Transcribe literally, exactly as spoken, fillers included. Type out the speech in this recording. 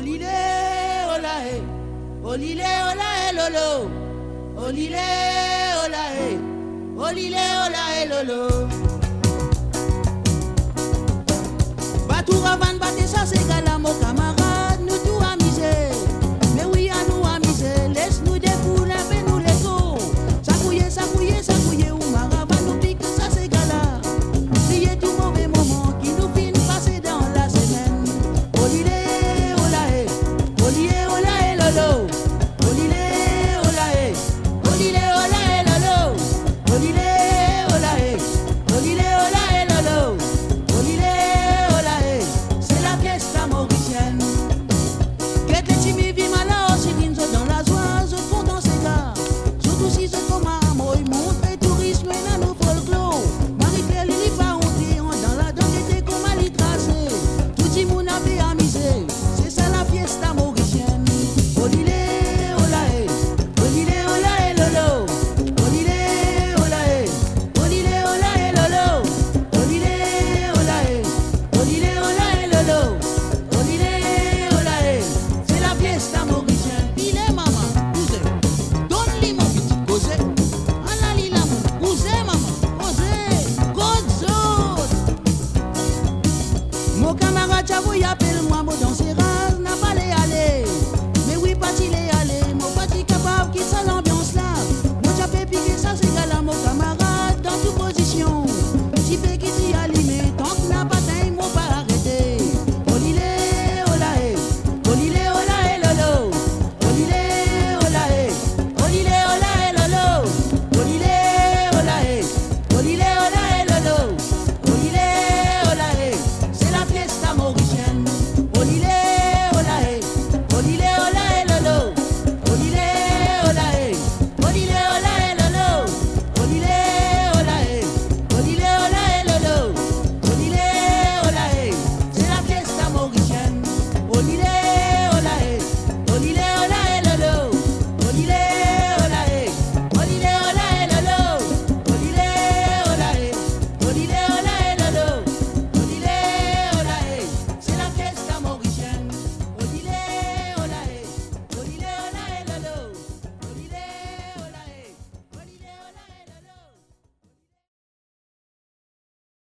Olile, olae, olile, olae, lolo. Olile, olae, olile, olae, lolo. Batou ravan, batte ça, c'est gala, mon camarade, nous tout amuser. Mais oui, à nous amuser, laisse-nous des poules, fais-nous les os. Ça couille, ça couille, ça couille, ou marava, nous pique, ça, c'est gala. Priez tout mauvais moment qui nous finit passer dans la semaine. Olile, olae, olile, olae, lolo. Olile, olae, olile, olae, lolo. Olile, olae, olile, olae, lolo. Olile, olae, c'est la fiesta mauricienne.